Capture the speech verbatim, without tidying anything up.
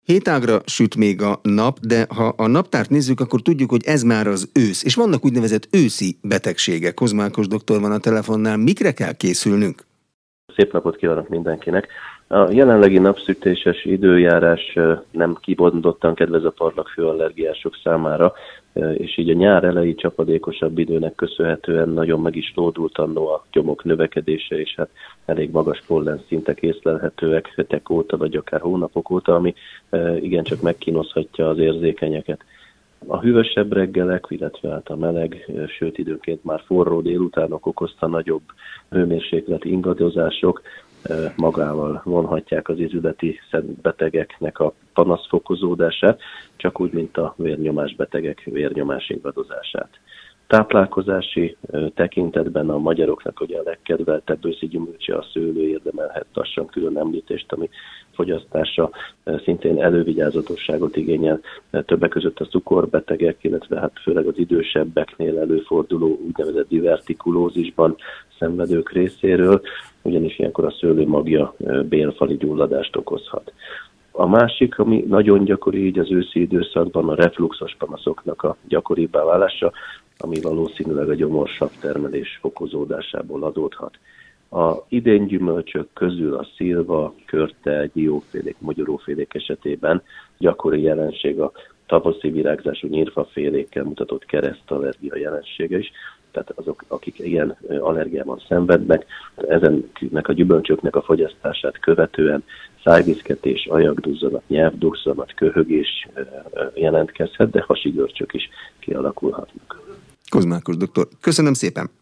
Hétágra süt még a nap, de ha a naptárt nézzük, akkor tudjuk, hogy ez már az ősz, és vannak úgynevezett őszi betegségek. Kozmákos doktor van a telefonnál, mikre kell készülnünk? Szép napot kívánok mindenkinek! A jelenlegi napsütéses időjárás nem kimondottan kedvez a parlagfő allergiások számára, és így a nyár elejé csapadékosabb időnek köszönhetően nagyon meg is lódult annó a gyomok növekedése, és hát elég magas pollen szintek észlelhetőek hetek óta, vagy akár hónapok óta, ami igencsak megkínozhatja az érzékenyeket. A hűvösebb reggelek, illetve hát a meleg, sőt időnként már forró délutánok okozta nagyobb hőmérséklet ingadozások magával vonhatják az izületi betegeknek a panaszfokozódását, csak úgy, mint a vérnyomás betegek vérnyomás ingadozását. Táplálkozási tekintetben a magyaroknak ugye a legkedveltebb őszi gyümölcse a szőlő, érdemelhet lassan külön említést, ami fogyasztása szintén elővigyázatosságot igényel, többek között a cukorbetegek, illetve hát főleg az idősebbeknél előforduló úgynevezett divertikulózisban szenvedők részéről, ugyanis ilyenkor a szőlő magja bélfali gyulladást okozhat. A másik, ami nagyon gyakori így az őszi időszakban, a refluxos panaszoknak a gyakoribbá válása, ami valószínűleg a gyomorsav termelés fokozódásából adódhat. A idén gyümölcsök közül a szilva, körte, diófélék, mogyorófélék esetében gyakori jelenség a tavaszi virágzású nyírfafélékkel mutatott keresztallergia jelensége is. Tehát azok, akik ilyen allergiában szenvednek, ezennek a gyümölcsöknek a fogyasztását követően szájviszketés, ajakduzzanat, nyelvduzzanat, köhögés jelentkezhet, de hasi görcsök is kialakulhatnak. Kozmákos doktor, köszönöm szépen!